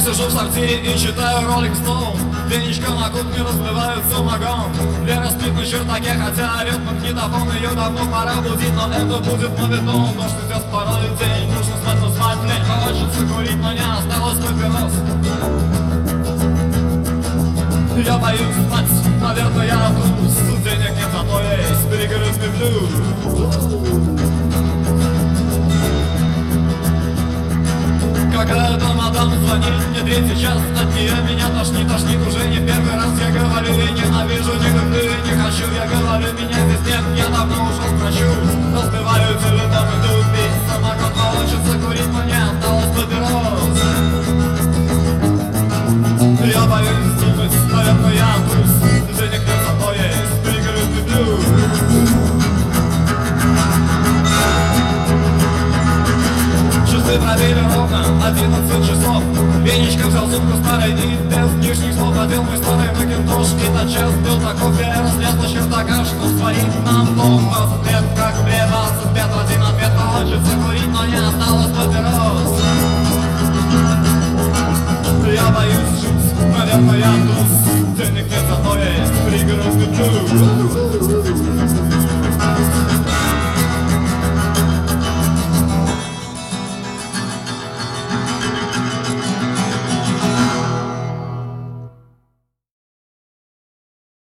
сижу в сортире и читаю Rolling Stone. Венечка на кухне разливают самогон. Лера спит на чердаке, хотя орёт магнитофон. Ее давно пора будить, но это будет мовитон. Дождь идет второй день, нужно спать, но спать лень. Хочется курить, но не осталось папирос. Я боюсь спать, наверное, я трус. Денег нет, зато есть перегрызный блюз. Какая-то мадам звонит мне третий час. От нее меня тошнит уже не в первый раз. Я говорю, я ненавижу, не люблю и не хочу. Я говорю, меня здесь нет, я давно ушел к врачу. Разбиваю телефон, иду пить самогон. Хочется курить, но не осталось папирос. Я боюсь думать, наверное, я трус. Денег нет, зато есть пригородный блюз. Часы пробили ровно 11 часов. Венечка взял сумку старой и без лишних слов одел мой старый макинтош. И тотчас был таков, я разлез на чердака, что своим нам дом 20 лет, как мне 25, один ответ. Хочется курить, но не осталось папирос. Я боюсь жить, наверное, я